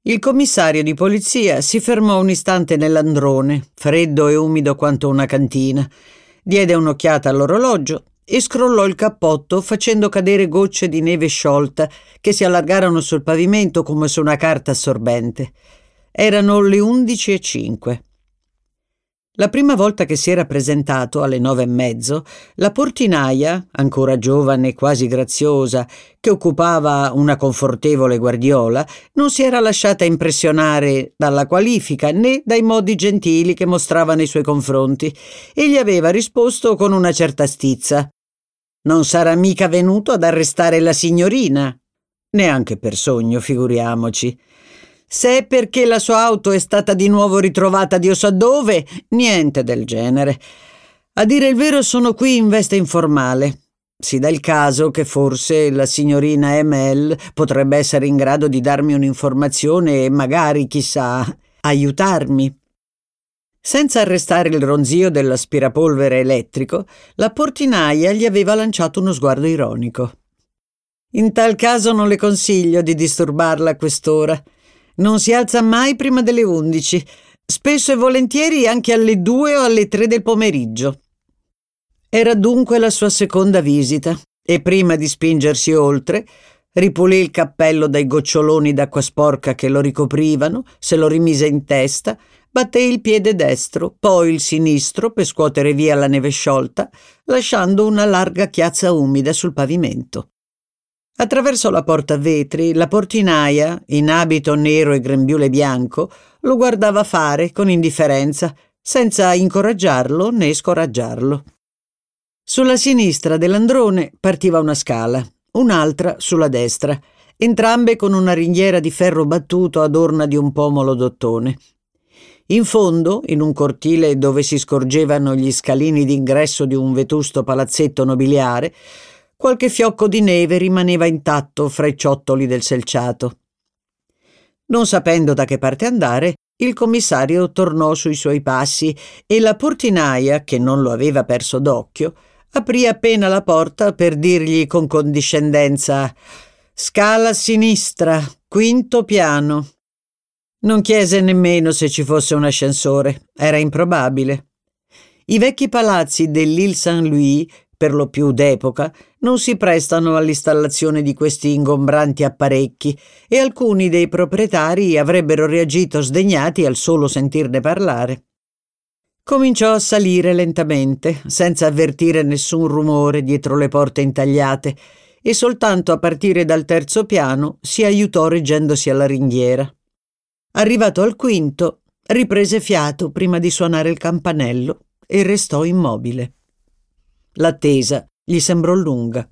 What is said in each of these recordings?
Il commissario di polizia si fermò un istante nell'androne, freddo e umido quanto una cantina, diede un'occhiata all'orologio e scrollò il cappotto facendo cadere gocce di neve sciolta che si allargarono sul pavimento come su una carta assorbente. Erano le 11:05. La prima volta che si era presentato, alle 9:30, la portinaia, ancora giovane e quasi graziosa, che occupava una confortevole guardiola, non si era lasciata impressionare dalla qualifica né dai modi gentili che mostrava nei suoi confronti e gli aveva risposto con una certa stizza: «Non sarà mica venuto ad arrestare la signorina?» Neanche per sogno, figuriamoci. Se è perché la sua auto è stata di nuovo ritrovata Dio sa dove, niente del genere. A dire il vero sono qui in veste informale. Si dà il caso che forse la signorina Emel potrebbe essere in grado di darmi un'informazione e magari, chissà, aiutarmi. Senza arrestare il ronzio dell'aspirapolvere elettrico, la portinaia gli aveva lanciato uno sguardo ironico. In tal caso non le consiglio di disturbarla a quest'ora. Non si alza mai prima delle 11, spesso e volentieri anche alle 2 o alle 3 del pomeriggio. Era dunque la sua seconda visita e prima di spingersi oltre, ripulì il cappello dai goccioloni d'acqua sporca che lo ricoprivano, se lo rimise in testa, batté il piede destro, poi il sinistro per scuotere via la neve sciolta, lasciando una larga chiazza umida sul pavimento. Attraverso la porta a vetri, la portinaia, in abito nero e grembiule bianco, lo guardava fare con indifferenza, senza incoraggiarlo né scoraggiarlo. Sulla sinistra dell'androne partiva una scala, un'altra sulla destra, entrambe con una ringhiera di ferro battuto adorna di un pomolo d'ottone. In fondo, in un cortile dove si scorgevano gli scalini d'ingresso di un vetusto palazzetto nobiliare, qualche fiocco di neve rimaneva intatto fra i ciottoli del selciato. Non sapendo da che parte andare, il commissario tornò sui suoi passi e la portinaia, che non lo aveva perso d'occhio, aprì appena la porta per dirgli con condiscendenza: «Scala a sinistra, quinto piano». Non chiese nemmeno se ci fosse un ascensore, era improbabile. I vecchi palazzi dell'Île Saint-Louis, per lo più d'epoca, non si prestano all'installazione di questi ingombranti apparecchi e alcuni dei proprietari avrebbero reagito sdegnati al solo sentirne parlare. Cominciò a salire lentamente, senza avvertire nessun rumore dietro le porte intagliate, e soltanto a partire dal terzo piano si aiutò reggendosi alla ringhiera. Arrivato al quinto, riprese fiato prima di suonare il campanello e restò immobile. L'attesa gli sembrò lunga.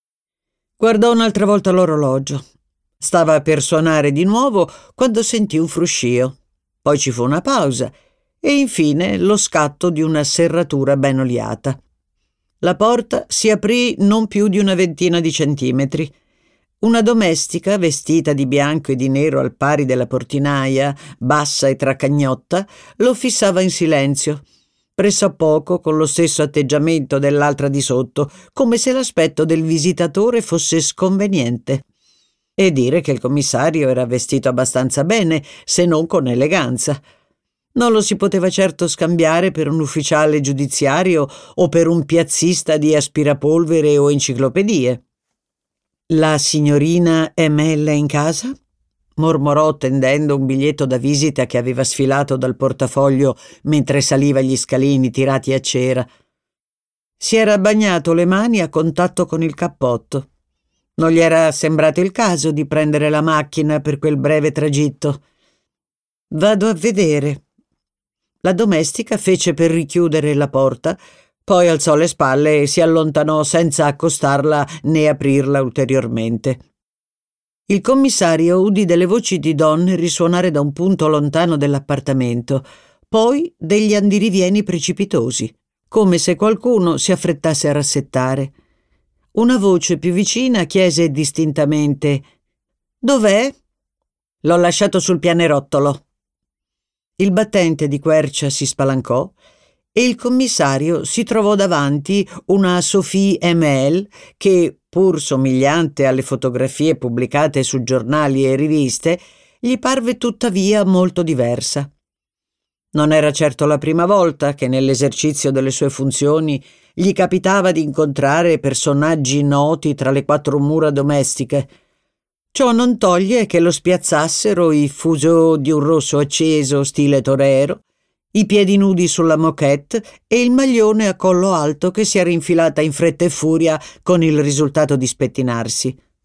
Guardò un'altra volta l'orologio. Stava per suonare di nuovo quando sentì un fruscio. Poi ci fu una pausa e infine lo scatto di una serratura ben oliata. La porta si aprì non più di una ventina di centimetri. Una domestica, vestita di bianco e di nero al pari della portinaia, bassa e tracagnotta, lo fissava in silenzio, pressappoco con lo stesso atteggiamento dell'altra di sotto, come se l'aspetto del visitatore fosse sconveniente. E dire che il commissario era vestito abbastanza bene, se non con eleganza. Non lo si poteva certo scambiare per un ufficiale giudiziario o per un piazzista di aspirapolvere o enciclopedie. «La signorina Emel è in casa?» mormorò tendendo un biglietto da visita che aveva sfilato dal portafoglio mentre saliva gli scalini tirati a cera. Si era bagnato le mani a contatto con il cappotto. Non gli era sembrato il caso di prendere la macchina per quel breve tragitto. «Vado a vedere». La domestica fece per richiudere la porta, poi alzò le spalle e si allontanò senza accostarla né aprirla ulteriormente. Il commissario udì delle voci di donne risuonare da un punto lontano dell'appartamento, poi degli andirivieni precipitosi, come se qualcuno si affrettasse a rassettare. Una voce più vicina chiese distintamente: «Dov'è?» «L'ho lasciato sul pianerottolo». Il battente di quercia si spalancò e il commissario si trovò davanti una Sophie Emel che, pur somigliante alle fotografie pubblicate su giornali e riviste, gli parve tuttavia molto diversa. Non era certo la prima volta che nell'esercizio delle sue funzioni gli capitava di incontrare personaggi noti tra le quattro mura domestiche. Ciò non toglie che lo spiazzassero i fuseau di un rosso acceso stile torero, i piedi nudi sulla moquette e il maglione a collo alto che si era infilata in fretta e furia con il risultato di spettinarsi.